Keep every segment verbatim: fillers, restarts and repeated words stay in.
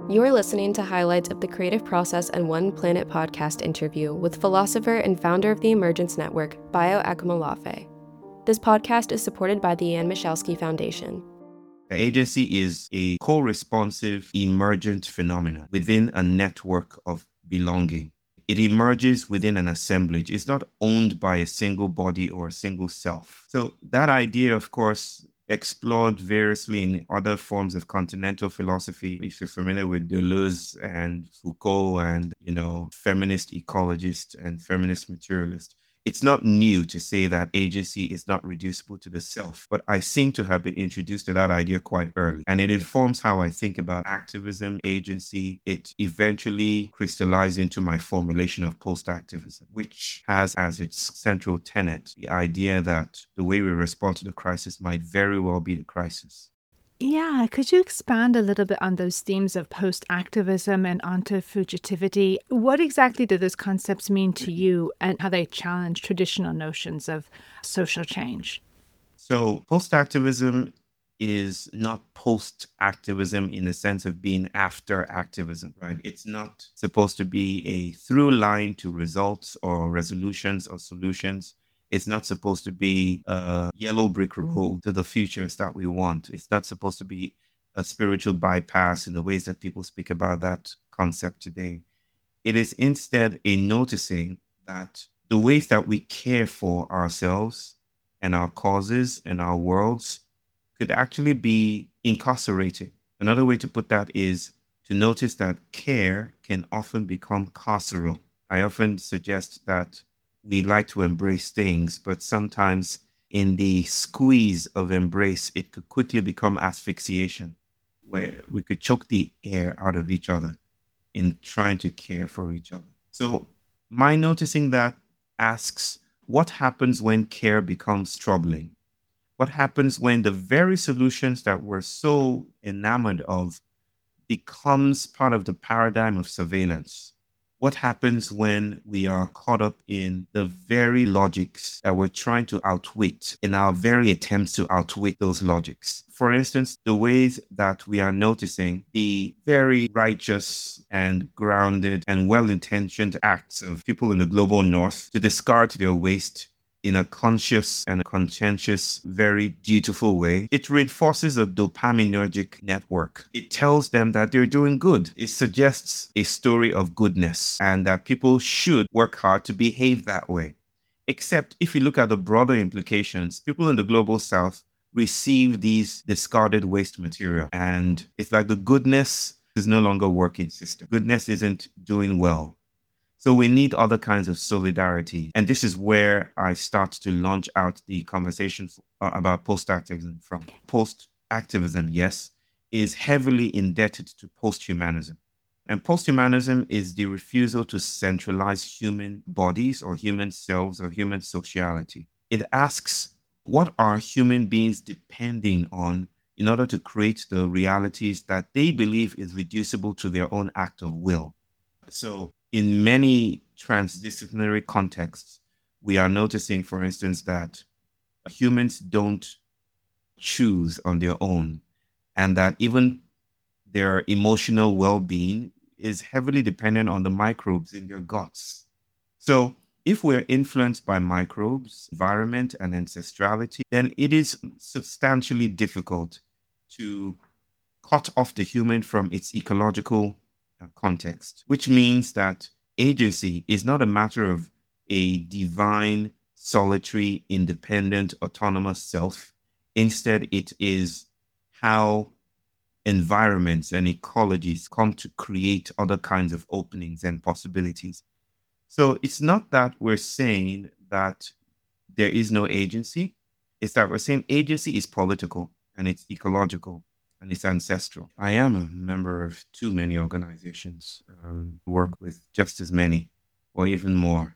You're listening to highlights of the Creative Process and One Planet podcast interview with philosopher and founder of the Emergence Network, Bayo Akomolafe. This podcast is supported by the Anne Michalski Foundation. The agency is a co-responsive emergent phenomenon within a network of belonging. It emerges within an assemblage. It's not owned by a single body or a single self. So that idea, of course, explored variously in other forms of continental philosophy. If you're familiar with Deleuze and Foucault and, you know, feminist ecologists and feminist materialists, it's not new to say that agency is not reducible to the self, but I seem to have been introduced to that idea quite early. And it informs how I think about activism, agency. It eventually crystallized into my formulation of post-activism, which has as its central tenet the idea that the way we respond to the crisis might very well be the crisis. Yeah, could you expand a little bit on those themes of post-activism and anti-fugitivity? What exactly do those concepts mean to you and how they challenge traditional notions of social change? So post-activism is not post-activism in the sense of being after activism, right? It's not supposed to be a through line to results or resolutions or solutions. It's not supposed to be a yellow brick road to the futures that we want. It's not supposed to be a spiritual bypass in the ways that people speak about that concept today. It is instead a noticing that the ways that we care for ourselves and our causes and our worlds could actually be incarcerating. Another way to put that is to notice that care can often become carceral. I often suggest that we like to embrace things, but sometimes in the squeeze of embrace, it could quickly become asphyxiation, where we could choke the air out of each other in trying to care for each other. So my noticing that asks, what happens when care becomes troubling? What happens when the very solutions that we're so enamored of becomes part of the paradigm of surveillance? What happens when we are caught up in the very logics that we're trying to outwit in our very attempts to outwit those logics? For instance, the ways that we are noticing the very righteous and grounded and well-intentioned acts of people in the global north to discard their waste in a conscious and conscientious, very dutiful way. It reinforces a dopaminergic network. It tells them that they're doing good. It suggests a story of goodness and that people should work hard to behave that way. Except if you look at the broader implications, people in the global south receive these discarded waste material. And it's like the goodness is no longer working system. Goodness isn't doing well. So we need other kinds of solidarity. And this is where I start to launch out the conversations about post-activism from. Post-activism, yes, is heavily indebted to post-humanism. And post-humanism is the refusal to centralize human bodies or human selves or human sociality. It asks, what are human beings depending on in order to create the realities that they believe is reducible to their own act of will? So in many transdisciplinary contexts, we are noticing, for instance, that humans don't choose on their own, and that even their emotional well-being is heavily dependent on the microbes in their guts. So if we're influenced by microbes, environment, and ancestrality, then it is substantially difficult to cut off the human from its ecological context, which means that agency is not a matter of a divine, solitary, independent, autonomous self. Instead, it is how environments and ecologies come to create other kinds of openings and possibilities. So it's not that we're saying that there is no agency. It's that we're saying agency is political and it's ecological and it's ancestral. I am a member of too many organizations, um, work with just as many or even more.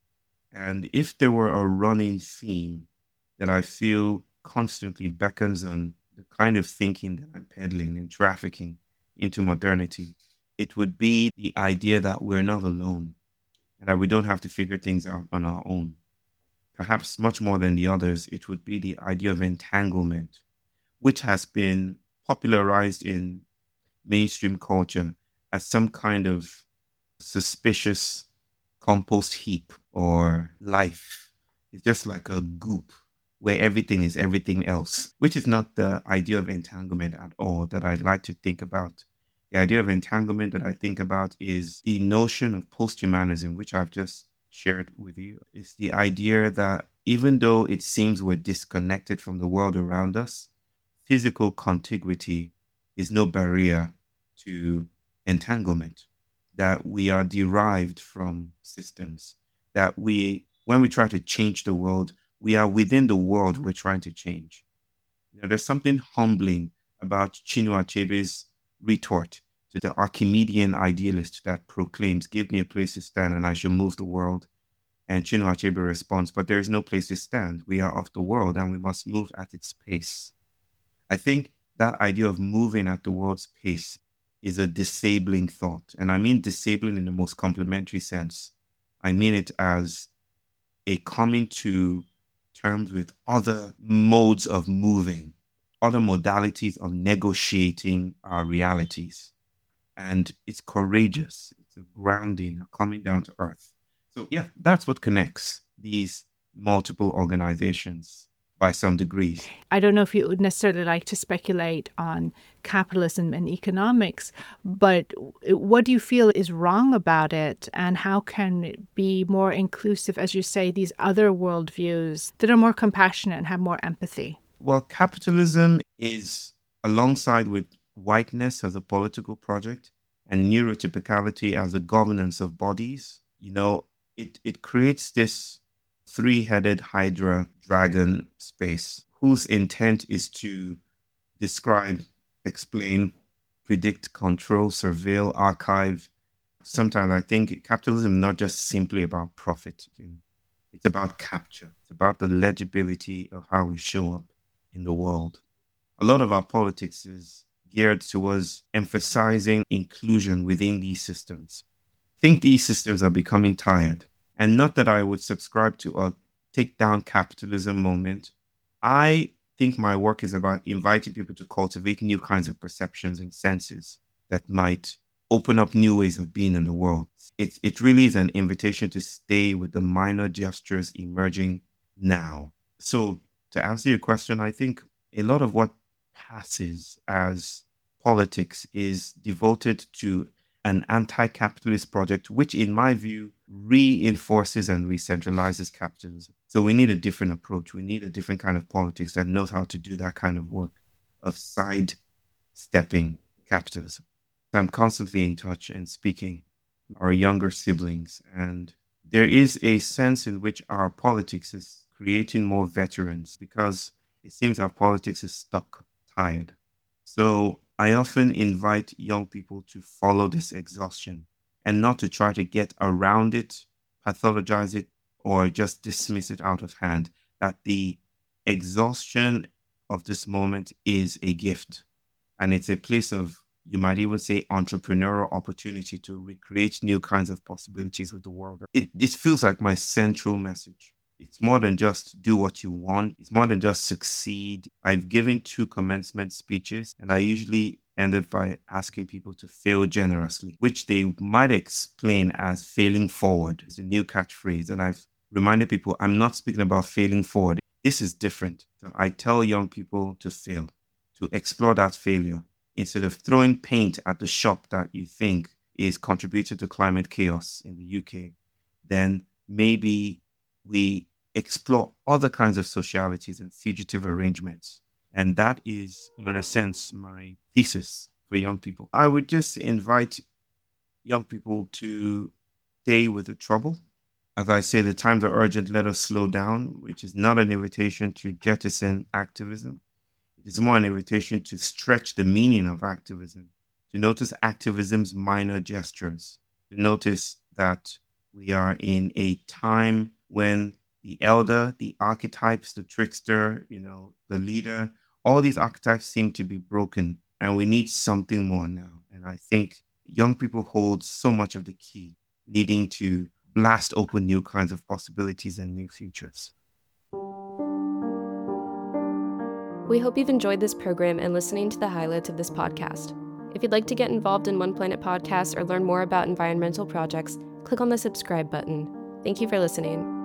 And if there were a running theme that I feel constantly beckons on the kind of thinking that I'm peddling and trafficking into modernity, it would be the idea that we're not alone and that we don't have to figure things out on our own. Perhaps much more than the others, it would be the idea of entanglement, which has been popularized in mainstream culture as some kind of suspicious compost heap or life. It's just like a goop where everything is everything else, which is not the idea of entanglement at all that I'd like to think about. The idea of entanglement that I think about is the notion of posthumanism, which I've just shared with you. It's the idea that even though it seems we're disconnected from the world around us, physical contiguity is no barrier to entanglement, that we are derived from systems, that we, when we try to change the world, we are within the world we're trying to change. You know, there's something humbling about Chinua Achebe's retort to the Archimedean idealist that proclaims, give me a place to stand and I shall move the world. And Chinua Achebe responds, but there is no place to stand. We are of the world and we must move at its pace. I think that idea of moving at the world's pace is a disabling thought. And I mean disabling in the most complimentary sense. I mean it as a coming to terms with other modes of moving, other modalities of negotiating our realities. And it's courageous. It's a grounding, a coming down to earth. So yeah, that's what connects these multiple organizations by some degrees. I don't know if you would necessarily like to speculate on capitalism and economics, but what do you feel is wrong about it, and how can it be more inclusive, as you say, these other worldviews that are more compassionate and have more empathy? Well, capitalism is, alongside with whiteness as a political project and neurotypicality as a governance of bodies, you know, it, it creates this three-headed hydra dragon space whose intent is to describe, explain, predict, control, surveil, archive. Sometimes I think capitalism is not just simply about profit. It's about capture. It's about the legibility of how we show up in the world. A lot of our politics is geared towards emphasizing inclusion within these systems. I think these systems are becoming tired. And not that I would subscribe to a take down capitalism moment. I think my work is about inviting people to cultivate new kinds of perceptions and senses that might open up new ways of being in the world. It, it really is an invitation to stay with the minor gestures emerging now. So to answer your question, I think a lot of what passes as politics is devoted to an anti-capitalist project, which in my view reinforces and re-centralizes capitalism. So we need a different approach. We need a different kind of politics that knows how to do that kind of work of sidestepping capitalism. I'm constantly in touch and speaking to our younger siblings, and there is a sense in which our politics is creating more veterans because it seems our politics is stuck, tired. So I often invite young people to follow this exhaustion and not to try to get around it, pathologize it, or just dismiss it out of hand. That the exhaustion of this moment is a gift. And it's a place of, you might even say, entrepreneurial opportunity to recreate new kinds of possibilities with the world. It, this feels like my central message. It's more than just do what you want. It's more than just succeed. I've given two commencement speeches, and I usually ended by asking people to fail generously, which they might explain as failing forward. It's a new catchphrase. And I've reminded people, I'm not speaking about failing forward. This is different. So I tell young people to fail, to explore that failure. Instead of throwing paint at the shop that you think is contributing to climate chaos in the U K, then maybe we explore other kinds of socialities and fugitive arrangements. And that is, in a sense, my thesis for young people. I would just invite young people to stay with the trouble. As I say, the times are urgent, let us slow down, which is not an invitation to jettison activism. It is more an invitation to stretch the meaning of activism, to notice activism's minor gestures, to notice that we are in a time when the elder, the archetypes, the trickster, you know, the leader, all these archetypes seem to be broken, and we need something more now. And I think young people hold so much of the key, needing to blast open new kinds of possibilities and new futures. We hope you've enjoyed this program and listening to the highlights of this podcast. If you'd like to get involved in One Planet Podcast or learn more about environmental projects, click on the subscribe button. Thank you for listening.